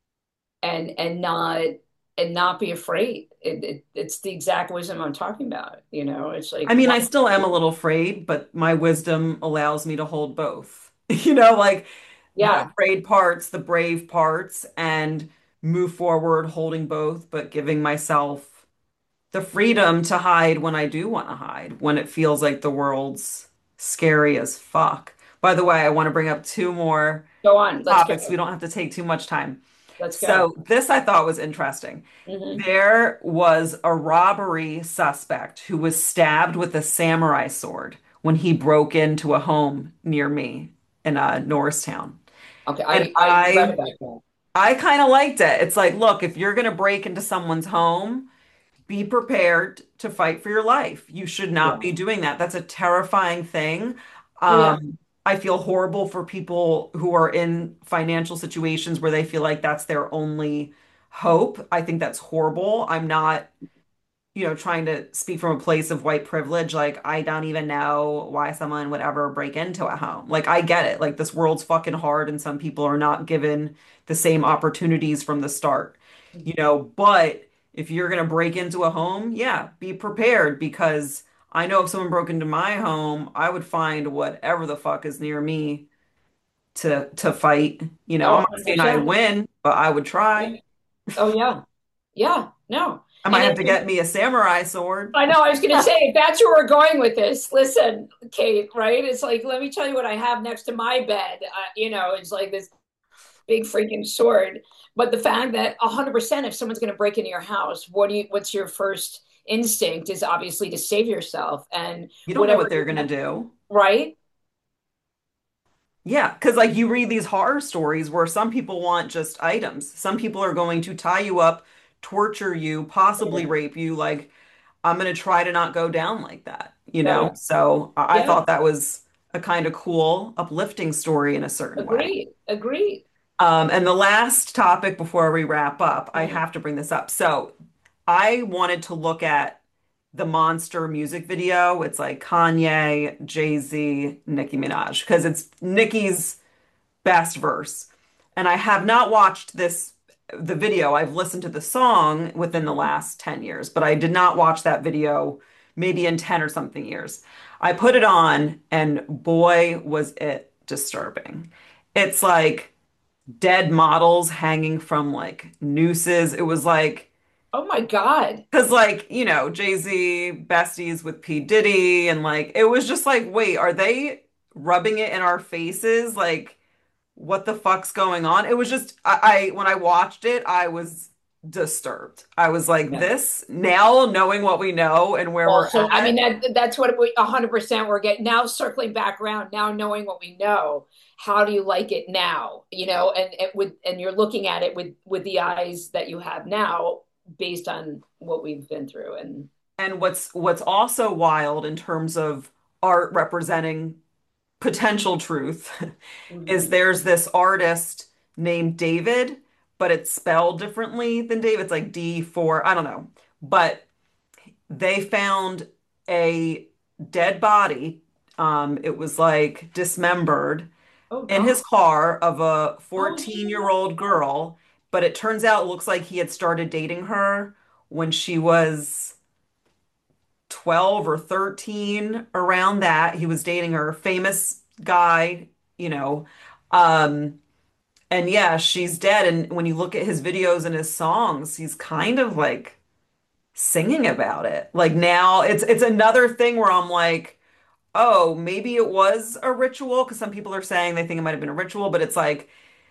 and and not and not be afraid. It, it, it's the exact wisdom I'm talking about. You know, it's like I mean, why, I still am a little afraid, but my wisdom allows me to hold both. You know, like the yeah, afraid parts, the brave parts, and move forward holding both, but giving myself the freedom to hide when I do want to hide, when it feels like the world's scary as fuck. By the way, I want to bring up two more go on. Let's go. topics. We don't have to take too much time. Let's go. So, this I thought was interesting. Hmm. There was a robbery suspect who was stabbed with a samurai sword when he broke into a home near me in uh, Norristown. Okay, And I I read I about that. I kind of liked it. It's like, look, if you're going to break into someone's home, be prepared to fight for your life. You should not Yeah. be doing that. That's a terrifying thing. Oh yeah. Um, I feel horrible for people who are in financial situations where they feel like that's their only hope. I think that's horrible. I'm not, you know, trying to speak from a place of white privilege. Like, I don't even know why someone would ever break into a home. Like, I get it. Like, this world's fucking hard, and some people are not given the same opportunities from the start, you know. But if you're going to break into a home, yeah, be prepared because I know if someone broke into my home, I would find whatever the fuck is near me to to fight. You know, I'm Oh, not saying I one hundred percent. win, but I would Yeah. try. Oh yeah. Yeah. No. I might And have to it, get me a samurai sword. I know I was going to say if that's where we're going with this. Listen, Kate, right? It's like let me tell you what I have next to my bed. Uh, you know, it's like this big freaking sword. But the fact that one hundred percent if someone's going to break into your house, what do you what's your first instinct is obviously to save yourself and You don't know whatever, what they're gonna do. right? Yeah, because like you read these horror stories where some people want just items. Some people are going to tie you up, torture you, possibly Oh rape you. Like, I'm gonna try to not go down like that, you yeah. know? So I, I Yeah. thought that was a kind of cool, uplifting story in a certain way. Agreed. Agreed. Um, and the last topic before we wrap up, I Mhm. have to bring this up. So I wanted to look at the Monster music video. It's like Kanye, Jay-Z, Nicki Minaj, because it's Nicki's best verse. And I have not watched this the video. I've listened to the song within the Mhm. last ten years, but I did not watch that video maybe in ten or something years. I put it on and boy was it disturbing. It's like dead models hanging from like nooses. It was like, Oh my God. because like, you know, Jay-Z besties with P. Diddy, and like, it was just like, wait, are they rubbing it in our faces? Like, what the fuck's going on? It was just, I, I when I watched it, I was disturbed. I was like, Yeah. this now, knowing what we know and where Well, we're so I mean at. that that's what we one hundred percent we're getting now, circling back around now, knowing what we know. How do you like it now? You know, and it with and you're looking at it with with the eyes that you have now based on what we've been through. And And what's what's also wild in terms of art representing potential truth is Mhm. there's this artist named David, but it's spelled differently than David. It's like D four, I don't know. But they found a dead body. Um, it was like dismembered Oh in his God. car of a Oh fourteen year old no. girl. But it turns out it looks like he had started dating her when she was twelve or thirteen, around that. He was dating her, famous guy, you know. Um, and yeah, she's dead. And when you look at his videos and his songs, he's kind of like singing about it. Like now it's it's another thing where I'm like, oh, maybe it was a ritual, because some people are saying they think it might have been a ritual, but it's like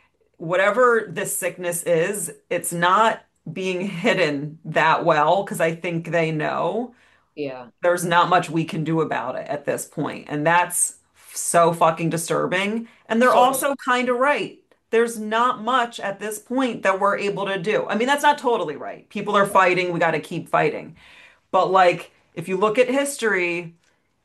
whatever this sickness is, it's not being hidden that well, because I think they know Yeah. there's not much we can do about it at this point. And that's so fucking disturbing. And they're So also kind of right. There's not much at this point that we're able to do. I mean, that's not totally right. People are fighting. We got to keep fighting. But like, if you look at history,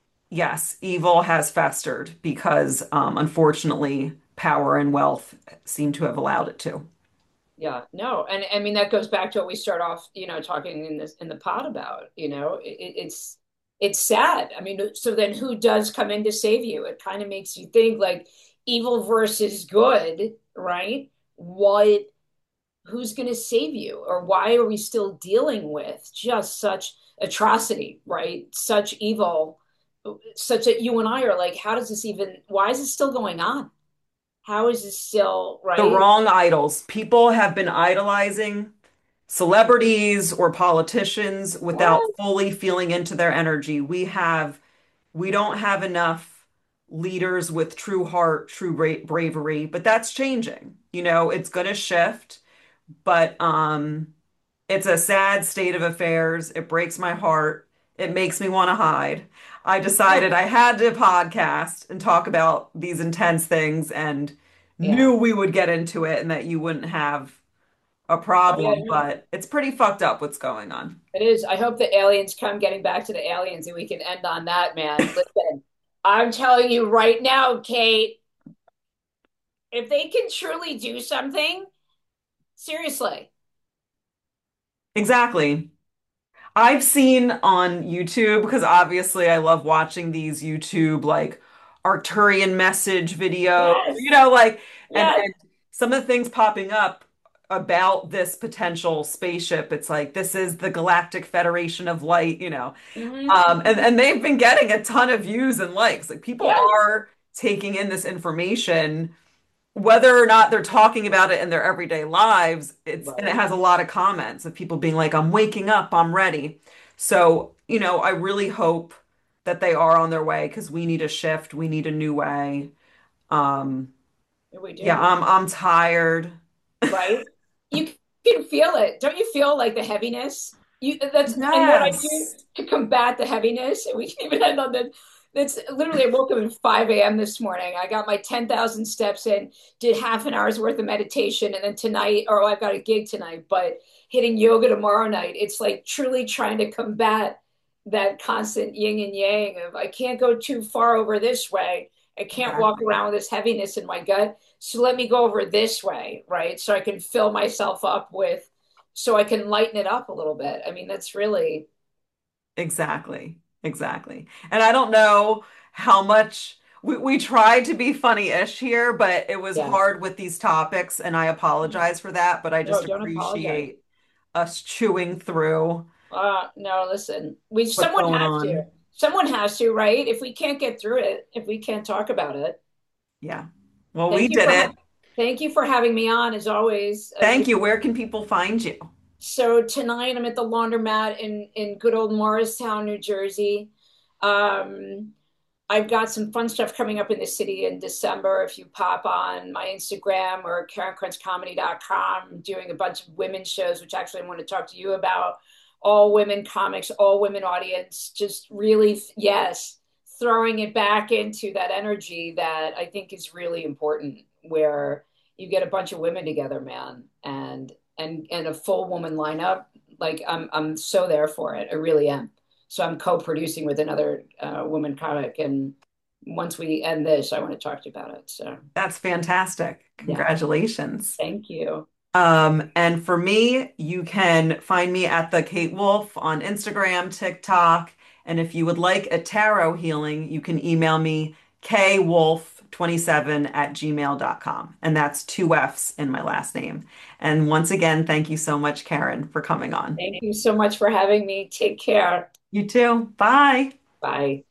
yes, evil has festered because um, unfortunately, power and wealth seem to have allowed it to. yeah, no, and I mean that goes back to what we start off, you know, talking in this in the pod about. You know, it, it's it's sad. I mean, so then who does come in to save you? It kind of makes you think like evil versus good, right? What who's going to save you, or why are we still dealing with just such atrocity, right? Such evil, such that you and I are like, how does this even? Why is it still going on? How is this still The right? wrong idols. People have been idolizing celebrities or politicians without What? fully feeling into their energy. We have, we don't have enough leaders with true heart, true bra bravery, but that's changing. You know, it's going to shift, but um, it's a sad state of affairs. It breaks my heart. It makes me want to hide. I decided I had to podcast and talk about these intense things and Yeah. knew we would get into it and that you wouldn't have a Oh yeah, problem, no. but it's pretty fucked up what's going on. It is. I hope the aliens come, getting back to the aliens, and we can end on that, man. Listen, I'm telling you right now, Kate, if they can truly do something, seriously. Exactly. I've seen on YouTube, because obviously I love watching these YouTube like Arcturian message videos, you Yes. know, like, and Yes. and some of the things popping up about this potential spaceship. It's like this is the Galactic Federation of Light, you know. Hmm. Um, and and they've been getting a ton of views and likes. Like people Yes. are taking in this information, whether or not they're talking about it in their everyday lives. It's and it Right. has a lot of comments of people being like, I'm waking up, I'm ready. So, you know, I really hope that they are on their way because we need a shift, we need a new way. Um, We yeah, do. I'm I'm tired. Right? You can feel it. Don't you feel like the heaviness? You that's and what I do Yes. to combat the heaviness, and we can even end on that. That's literally, I woke up at five a m this morning. I got my ten thousand steps in, did half an hour's worth of meditation, and then tonight, or oh, I've got a gig tonight, but hitting yoga tomorrow night. It's like truly trying to combat that constant yin and yang of I can't go too far over this way. I can't walk Exactly. around with this heaviness in my gut, so let me go over this way, right? So I can fill myself up with, so I can lighten it up a little bit. I mean, that's really, Exactly. Exactly. And I don't know how much we, we tried to be funny-ish here, but it was yeah. hard with these topics, and I apologize for that, but I No, just don't apologize. appreciate us chewing through Uh, no, listen, we, what's someone going has to, on. someone has to, right? If we can't get through it, if we can't talk about it, Yeah. Well, we thank you did for, ha- it. Thank you for having me on, as always. I Thank really, you. Where can people find you? so tonight I'm at the laundromat in in good old Morristown, New Jersey. Um, I've got some fun stuff coming up in the city in December. If you pop on my Instagram or karen kranz comedy dot com, I'm doing a bunch of women's shows, which actually I want to talk to you about. All women comics, all women audience, just really, yes, throwing it back into that energy that I think is really important, where you get a bunch of women together, man, and and and a full woman lineup. Like I'm I'm so there for it. I really am. So I'm co-producing with another uh, woman comic, and once we end this, I want to talk to you about it. So That's fantastic. yeah, Congratulations. thank you. Um, and for me, you can find me at the Kate Wolf on Instagram, TikTok. And if you would like a tarot healing, you can email me k wolf twenty-seven at gmail dot com. And that's two F's in my last name. And once again, thank you so much, Karen, for coming on. Thank you so much for having me. Take care. You too. Bye. Bye.